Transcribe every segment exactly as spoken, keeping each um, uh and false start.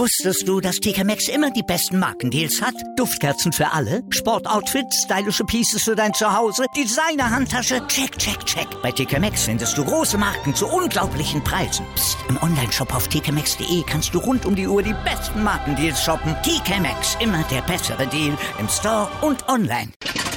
Wusstest du, dass T K Maxx immer die besten Markendeals hat? Duftkerzen für alle, Sportoutfits, stylische Pieces für dein Zuhause, Designer-Handtasche, check, check, check. Bei T K Maxx findest du große Marken zu unglaublichen Preisen. Psst. Im Onlineshop auf t k maxx punkt d e kannst du rund um die Uhr die besten Markendeals shoppen. T K Maxx, immer der bessere Deal im Store und online.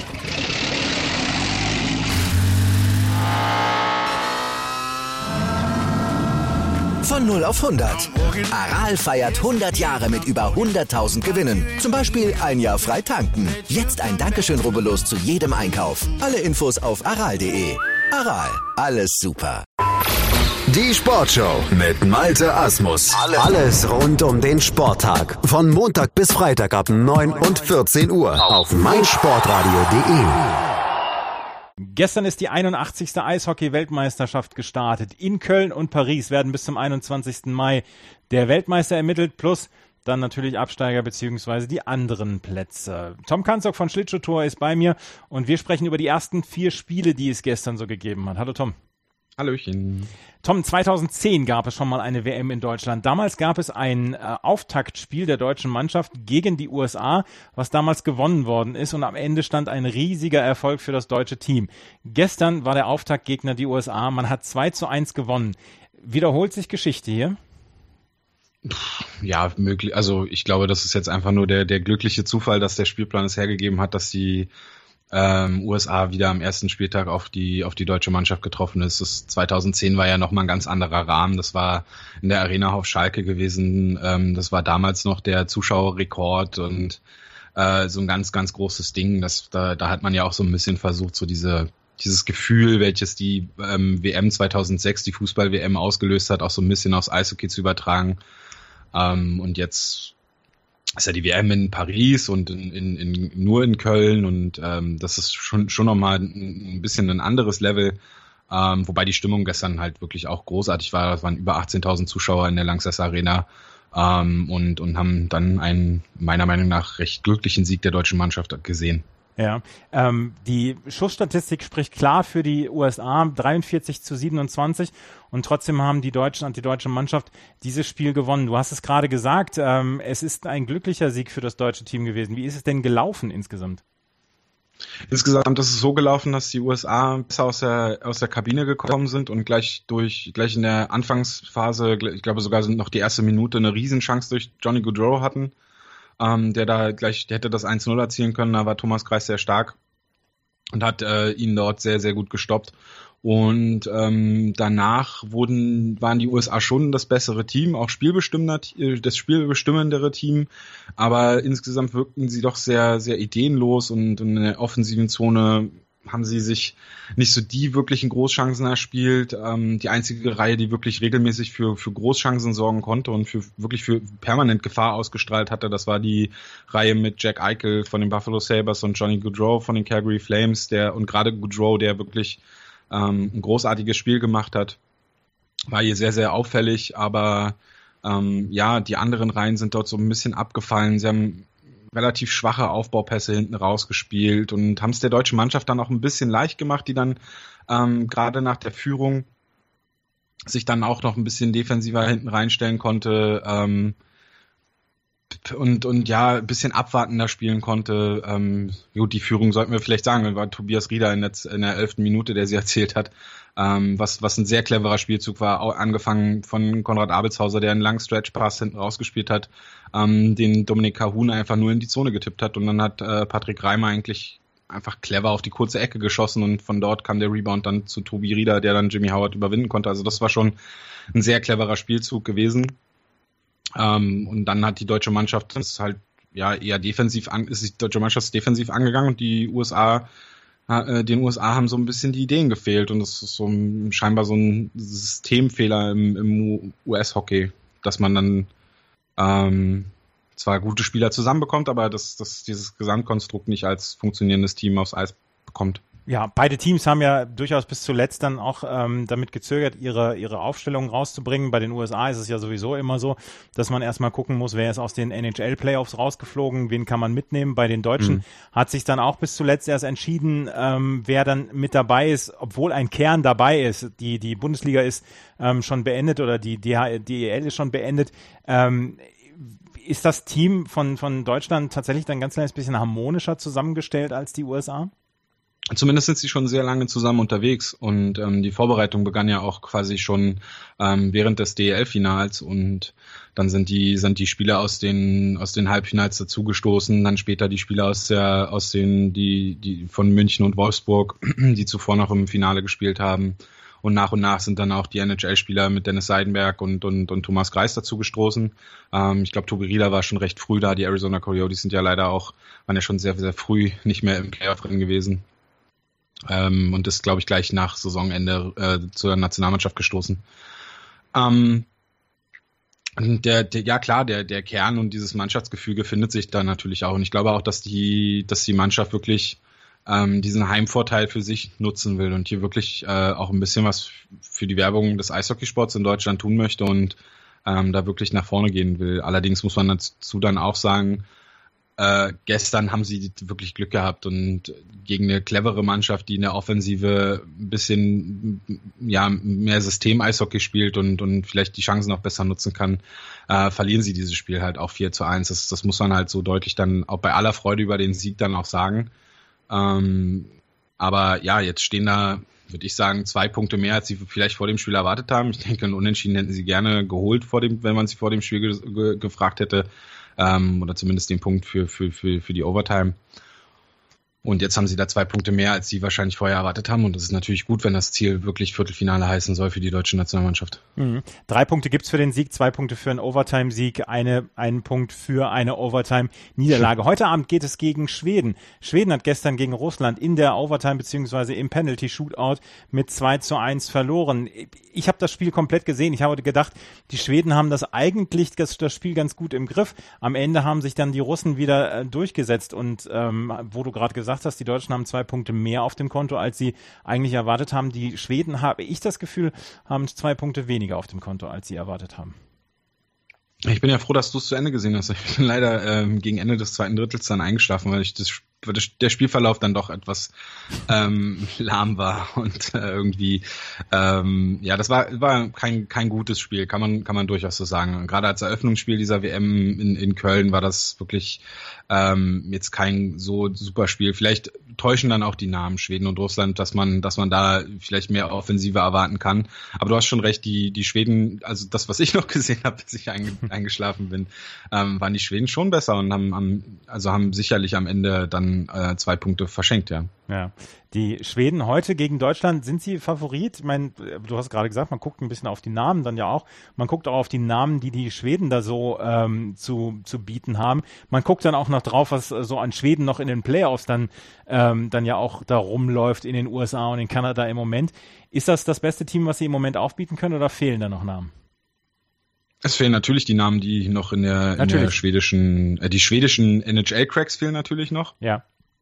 Von null auf hundert. Aral feiert hundert Jahre mit über hunderttausend Gewinnen. Zum Beispiel ein Jahr frei tanken. Jetzt ein Dankeschön, rubbellos zu jedem Einkauf. Alle Infos auf aral punkt de. Aral, alles super. Die Sportshow mit Malte Asmus. Alles rund um den Sporttag. Von Montag bis Freitag ab neun und vierzehn Uhr auf meinsportradio punkt de. Gestern ist die einundachtzigste Eishockey-Weltmeisterschaft gestartet. In Köln und Paris werden bis zum einundzwanzigsten Mai der Weltmeister ermittelt, plus dann natürlich Absteiger bzw. die anderen Plätze. Tom Kanzok von Schlittschuhtour ist bei mir und wir sprechen über die ersten vier Spiele, die es gestern so gegeben hat. Hallo Tom. Hallöchen. Tom, zweitausendzehn gab es schon mal eine W M in Deutschland. Damals gab es ein äh, Auftaktspiel der deutschen Mannschaft gegen die U S A, was damals gewonnen worden ist und am Ende stand ein riesiger Erfolg für das deutsche Team. Gestern war der Auftaktgegner die U S A, man hat zwei zu eins gewonnen. Wiederholt sich Geschichte hier? Ja, möglich. Also ich glaube, das ist jetzt einfach nur der, der glückliche Zufall, dass der Spielplan es hergegeben hat, dass die Ähm, U S A wieder am ersten Spieltag auf die auf die deutsche Mannschaft getroffen ist. Das zweitausendzehn war ja nochmal ein ganz anderer Rahmen. Das war in der Arena auf Schalke gewesen. Ähm, das war damals noch der Zuschauerrekord und äh, so ein ganz, ganz großes Ding. Das, da, da hat man ja auch so ein bisschen versucht, so diese dieses Gefühl, welches die ähm, W M zweitausendsechs, die Fußball-W M ausgelöst hat, auch so ein bisschen aufs Eishockey zu übertragen. Ähm, und jetzt ist ja die W M in Paris und in, in, in, nur in Köln und ähm, das ist schon schon nochmal ein, ein bisschen ein anderes Level, ähm, wobei die Stimmung gestern halt wirklich auch großartig war. Es waren über achtzehntausend Zuschauer in der Lanxess Arena ähm, und, und haben dann einen meiner Meinung nach recht glücklichen Sieg der deutschen Mannschaft gesehen. Ja, ähm, die Schussstatistik spricht klar für die U S A, dreiundvierzig zu siebenundzwanzig und trotzdem haben die Deutschen und die deutsche Mannschaft dieses Spiel gewonnen. Du hast es gerade gesagt, ähm, es ist ein glücklicher Sieg für das deutsche Team gewesen. Wie ist es denn gelaufen insgesamt? Insgesamt ist es so gelaufen, dass die U S A besser aus der, aus der Kabine gekommen sind und gleich durch, gleich in der Anfangsphase, ich glaube sogar sind noch die erste Minute eine Riesenchance durch Johnny Gaudreau hatten. Ähm, der da gleich, der hätte das eins null erzielen können, da war Thomas Greiss sehr stark und hat äh, ihn dort sehr, sehr gut gestoppt. Und ähm, danach wurden, waren die U S A schon das bessere Team, auch spielbestimmender, das spielbestimmendere Team, aber insgesamt wirkten sie doch sehr, sehr ideenlos und in der offensiven Zone haben sie sich nicht so die wirklichen Großchancen erspielt. Ähm, die einzige Reihe, die wirklich regelmäßig für, für Großchancen sorgen konnte und für wirklich für permanent Gefahr ausgestrahlt hatte, das war die Reihe mit Jack Eichel von den Buffalo Sabres und Johnny Gaudreau von den Calgary Flames, der und gerade Gaudreau, der wirklich ähm, ein großartiges Spiel gemacht hat, war hier sehr, sehr auffällig, aber ähm, ja, die anderen Reihen sind dort so ein bisschen abgefallen. Sie haben relativ schwache Aufbaupässe hinten rausgespielt und haben es der deutschen Mannschaft dann auch ein bisschen leicht gemacht, die dann ähm, gerade nach der Führung sich dann auch noch ein bisschen defensiver hinten reinstellen konnte ähm, und und ja, ein bisschen abwartender spielen konnte. Ähm, gut, die Führung sollten wir vielleicht sagen, war Tobias Rieder in der, in der elften Minute, der sie erzählt hat, ähm, was was ein sehr cleverer Spielzug war, auch angefangen von Konrad Abelshauser, der einen langen Stretch-Pass hinten rausgespielt hat, ähm, den Dominik Kahun einfach nur in die Zone getippt hat und dann hat äh, Patrick Reimer eigentlich einfach clever auf die kurze Ecke geschossen und von dort kam der Rebound dann zu Tobi Rieder, der dann Jimmy Howard überwinden konnte. Also das war schon ein sehr cleverer Spielzug gewesen. Ähm, und dann hat die deutsche Mannschaft das halt ja eher defensiv an, ist die deutsche Mannschaft defensiv angegangen und die U S A, äh, den U S A haben so ein bisschen die Ideen gefehlt und das ist so ein, scheinbar so ein Systemfehler im, im U S-Hockey, dass man dann ähm, zwar gute Spieler zusammenbekommt, aber dass, dass dieses Gesamtkonstrukt nicht als funktionierendes Team aufs Eis bekommt. Ja, beide Teams haben ja durchaus bis zuletzt dann auch ähm, damit gezögert, ihre ihre Aufstellungen rauszubringen. Bei den U S A ist es ja sowieso immer so, dass man erstmal gucken muss, wer ist aus den N H L-Playoffs rausgeflogen, wen kann man mitnehmen. Bei den Deutschen mhm. hat sich dann auch bis zuletzt erst entschieden, ähm, wer dann mit dabei ist, obwohl ein Kern dabei ist. Die die Bundesliga ist ähm, schon beendet oder die D E L ist schon beendet. Ähm, ist das Team von, von Deutschland tatsächlich dann ein ganz kleines bisschen harmonischer zusammengestellt als die U S A? Zumindest sind sie schon sehr lange zusammen unterwegs und ähm, die Vorbereitung begann ja auch quasi schon ähm, während des D E L-Finals und dann sind die sind die Spieler aus den aus den Halbfinals dazugestoßen, dann später die Spieler aus der aus den die die von München und Wolfsburg, die zuvor noch im Finale gespielt haben. Und nach und nach sind dann auch die N H L-Spieler mit Dennis Seidenberg und, und, und Thomas Greiss dazu gestoßen. Ähm, ich glaube, Tobi Rieler war schon recht früh da. Die Arizona Coyotes sind ja leider auch, waren ja schon sehr, sehr früh nicht mehr im Playoff drin gewesen. Ähm, und ist, glaube ich, gleich nach Saisonende äh, zur Nationalmannschaft gestoßen. Ähm, der, der, ja klar, der, der Kern und dieses Mannschaftsgefüge findet sich da natürlich auch. Und ich glaube auch, dass die, dass die Mannschaft wirklich ähm, diesen Heimvorteil für sich nutzen will und hier wirklich äh, auch ein bisschen was für die Werbung des Eishockeysports in Deutschland tun möchte und ähm, da wirklich nach vorne gehen will. Allerdings muss man dazu dann auch sagen, Äh, gestern haben sie wirklich Glück gehabt und gegen eine clevere Mannschaft, die in der Offensive ein bisschen ja mehr System-Eishockey spielt und, und vielleicht die Chancen noch besser nutzen kann, äh, verlieren sie dieses Spiel halt auch vier zu eins. Das, das muss man halt so deutlich dann auch bei aller Freude über den Sieg dann auch sagen. Ähm, aber ja, jetzt stehen da, würde ich sagen, zwei Punkte mehr, als sie vielleicht vor dem Spiel erwartet haben. Ich denke, ein Unentschieden hätten sie gerne geholt, vor dem, wenn man sie vor dem Spiel ge- ge- gefragt hätte. Ähm, oder zumindest den Punkt für, für, für, für die Overtime. Und jetzt haben sie da zwei Punkte mehr, als sie wahrscheinlich vorher erwartet haben. Und das ist natürlich gut, wenn das Ziel wirklich Viertelfinale heißen soll für die deutsche Nationalmannschaft. Mhm. Drei Punkte gibt's für den Sieg, zwei Punkte für einen Overtime-Sieg, eine, einen Punkt für eine Overtime-Niederlage. Heute Abend geht es gegen Schweden. Schweden hat gestern gegen Russland in der Overtime beziehungsweise im Penalty-Shootout mit zwei zu eins verloren. Ich habe das Spiel komplett gesehen. Ich habe gedacht, die Schweden haben das eigentlich das, das Spiel ganz gut im Griff. Am Ende haben sich dann die Russen wieder äh, durchgesetzt. Und ähm, wo du gerade gesagt hast, die Deutschen haben zwei Punkte mehr auf dem Konto, als sie eigentlich erwartet haben. Die Schweden, habe ich das Gefühl, haben zwei Punkte weniger auf dem Konto, als sie erwartet haben. Ich bin ja froh, dass du es zu Ende gesehen hast. Ich bin leider ähm, gegen Ende des zweiten Drittels dann eingeschlafen, weil ich das, weil das der Spielverlauf dann doch etwas ähm, lahm war und äh, irgendwie ähm, ja, das war war kein kein gutes Spiel, kann man kann man durchaus so sagen. Und gerade als Eröffnungsspiel dieser W M in in Köln war das wirklich ähm, jetzt kein so super Spiel. Vielleicht täuschen dann auch die Namen Schweden und Russland, dass man dass man da vielleicht mehr Offensive erwarten kann. Aber du hast schon recht, die die Schweden, also das, was ich noch gesehen habe, bis ich einge, eingeschlafen bin, ähm, waren die Schweden schon besser und haben, haben also haben sicherlich am Ende dann äh, zwei Punkte verschenkt, ja. Ja, die Schweden heute gegen Deutschland, sind sie Favorit? Ich meine, du hast gerade gesagt, man guckt ein bisschen auf die Namen dann ja auch. Man guckt auch auf die Namen, die die Schweden da so ähm, zu zu bieten haben. Man guckt dann auch noch drauf, was so an Schweden noch in den Playoffs dann ähm, dann ja auch da rumläuft in den U S A und in Kanada im Moment. Ist das das beste Team, was sie im Moment aufbieten können, oder fehlen da noch Namen? Es fehlen natürlich die Namen, die noch in der, in der schwedischen, äh, die schwedischen N H L-Cracks fehlen natürlich noch. Ja.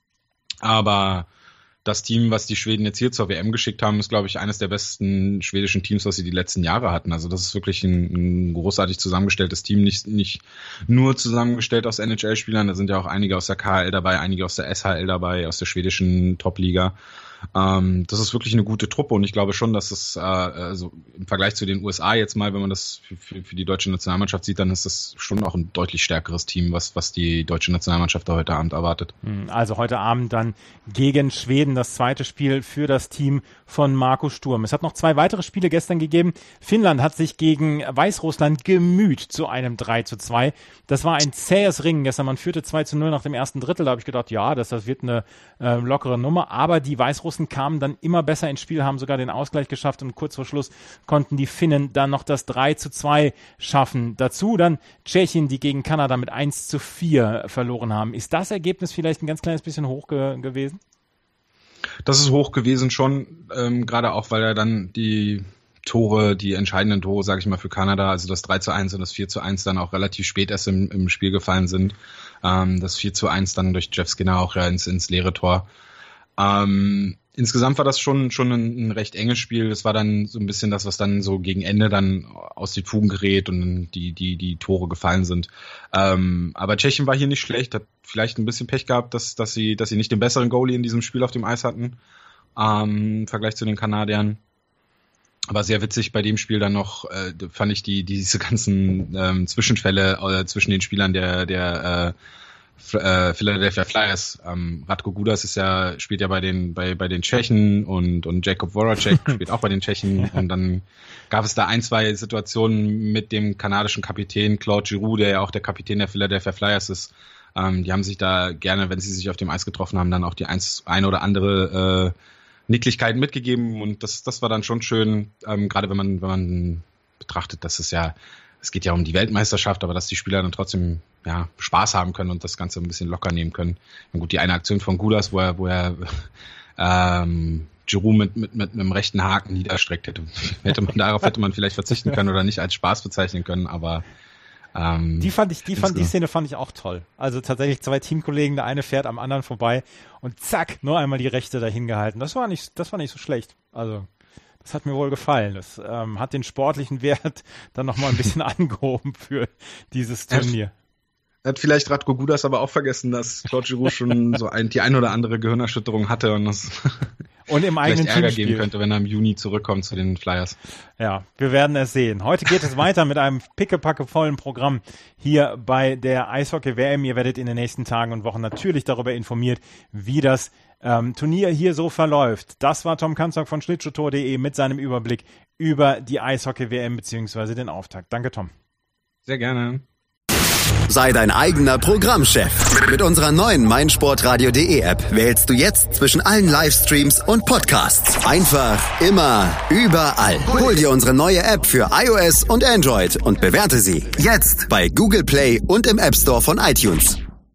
Aber das Team, was die Schweden jetzt hier zur W M geschickt haben, ist, glaube ich, eines der besten schwedischen Teams, was sie die letzten Jahre hatten. Also das ist wirklich ein, ein großartig zusammengestelltes Team, nicht, nicht nur zusammengestellt aus N H L-Spielern, da sind ja auch einige aus der K H L dabei, einige aus der S H L dabei, aus der schwedischen Top-Liga. Ähm, das ist wirklich eine gute Truppe und ich glaube schon, dass es äh, also im Vergleich zu den U S A jetzt mal, wenn man das für, für, für die deutsche Nationalmannschaft sieht, dann ist das schon auch ein deutlich stärkeres Team, was, was die deutsche Nationalmannschaft da heute Abend erwartet. Also heute Abend dann gegen Schweden das zweite Spiel für das Team von Marco Sturm. Es hat noch zwei weitere Spiele gestern gegeben. Finnland hat sich gegen Weißrussland gemüht zu einem drei zu zwei. Das war ein zähes Ringen gestern. Man führte zwei zu null nach dem ersten Drittel. Da habe ich gedacht, ja, das, das wird eine äh, lockere Nummer. Aber die Weißrussen kamen dann immer besser ins Spiel, haben sogar den Ausgleich geschafft und kurz vor Schluss konnten die Finnen dann noch das drei zu zwei schaffen. Dazu dann Tschechien, die gegen Kanada mit eins zu vier verloren haben. Ist das Ergebnis vielleicht ein ganz kleines bisschen hoch ge- gewesen? Das ist hoch gewesen schon, ähm, gerade auch, weil er dann die Tore, die entscheidenden Tore, sage ich mal, für Kanada, also das drei zu eins und das vier zu eins dann auch relativ spät erst im, im Spiel gefallen sind. Ähm, das vier zu eins dann durch Jeff Skinner auch ja ins, ins leere Tor. Ähm, insgesamt war das schon schon ein, ein recht enges Spiel. Das war dann so ein bisschen das, was dann so gegen Ende dann aus den Fugen gerät und die die die Tore gefallen sind. Ähm, aber Tschechien war hier nicht schlecht, hat vielleicht ein bisschen Pech gehabt, dass dass sie dass sie nicht den besseren Goalie in diesem Spiel auf dem Eis hatten ähm, im Vergleich zu den Kanadiern. Aber sehr witzig bei dem Spiel dann noch, äh, fand ich die diese ganzen ähm, Zwischenfälle äh, zwischen den Spielern der der äh, äh, Philadelphia Flyers. Ähm, Radko Gudas ist ja spielt ja bei den bei bei den Tschechen und und Jakub Voracek spielt auch bei den Tschechen. Und dann gab es da ein, zwei Situationen mit dem kanadischen Kapitän Claude Giroux, der ja auch der Kapitän der Philadelphia Flyers ist. Ähm, die haben sich da gerne, wenn sie sich auf dem Eis getroffen haben, dann auch die eins, eine oder andere äh, Nicklichkeiten mitgegeben, und das das war dann schon schön, ähm, gerade wenn man wenn man betrachtet, dass es ja, es geht ja um die Weltmeisterschaft, aber dass die Spieler dann trotzdem ja Spaß haben können und das Ganze ein bisschen locker nehmen können. Und gut, die eine Aktion von Gudas, wo er wo er ähm, Giroux mit mit mit einem rechten Haken niederstreckt hätte, hätte man darauf hätte man vielleicht verzichten können oder nicht als Spaß bezeichnen können, aber Ähm, die fand ich, die fand, die Szene fand ich auch toll. Also tatsächlich zwei Teamkollegen, der eine fährt am anderen vorbei und zack, nur einmal die Rechte dahin gehalten. Das war nicht, das war nicht so schlecht. Also, das hat mir wohl gefallen. Das ähm, hat den sportlichen Wert dann nochmal ein bisschen angehoben für dieses Turnier. Hat vielleicht Radko Gudas aber auch vergessen, dass Claude Giroux schon so ein, die ein oder andere Gehirnerschütterung hatte und das und im eigenen vielleicht Ärger Teamspiel geben könnte, wenn er im Juni zurückkommt zu den Flyers. Ja, wir werden es sehen. Heute geht es weiter mit einem pickepackevollen Programm hier bei der Eishockey-W M. Ihr werdet in den nächsten Tagen und Wochen natürlich darüber informiert, wie das ähm, Turnier hier so verläuft. Das war Tom Kanzok von schlittschuhtour punkt de mit seinem Überblick über die Eishockey-W M bzw. den Auftakt. Danke, Tom. Sehr gerne. Sei dein eigener Programmchef. Mit unserer neuen meinsportradio punkt de App wählst du jetzt zwischen allen Livestreams und Podcasts. Einfach, immer, überall. Hol dir unsere neue App für iOS und Android und bewerte sie jetzt bei Google Play und im App Store von iTunes.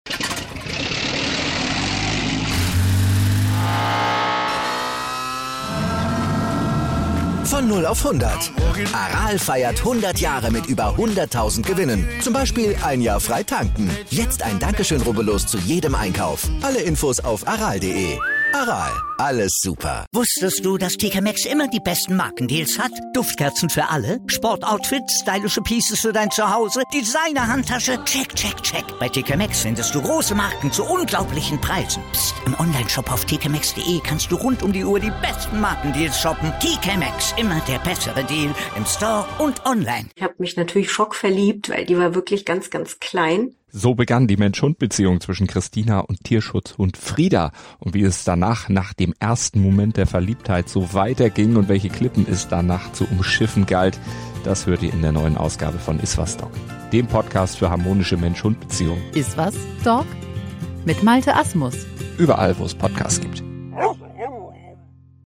Von null auf hundert. Aral feiert hundert Jahre mit über hunderttausend Gewinnen. Zum Beispiel ein Jahr frei tanken. Jetzt ein Dankeschön, rubbellos zu jedem Einkauf. Alle Infos auf aral punkt de. Aral, alles super. Wusstest du, dass T K Maxx immer die besten Markendeals hat? Duftkerzen für alle, Sportoutfits, stylische Pieces für dein Zuhause, Designer-Handtasche, check, check, check. Bei T K Maxx findest du große Marken zu unglaublichen Preisen. Psst. Im Onlineshop auf t k maxx punkt de kannst du rund um die Uhr die besten Markendeals shoppen. T K Maxx, immer der bessere Deal im Store und online. Ich habe mich natürlich schockverliebt, weil die war wirklich ganz, ganz klein. So begann die Mensch-Hund-Beziehung zwischen Christina und Tierschutzhund Frieda. Und wie es danach, nach dem ersten Moment der Verliebtheit, so weiterging und welche Klippen es danach zu umschiffen galt, das hört ihr in der neuen Ausgabe von Iswas Dog, dem Podcast für harmonische Mensch-Hund-Beziehungen. Iswas Dog? Mit Malte Asmus. Überall, wo es Podcasts gibt.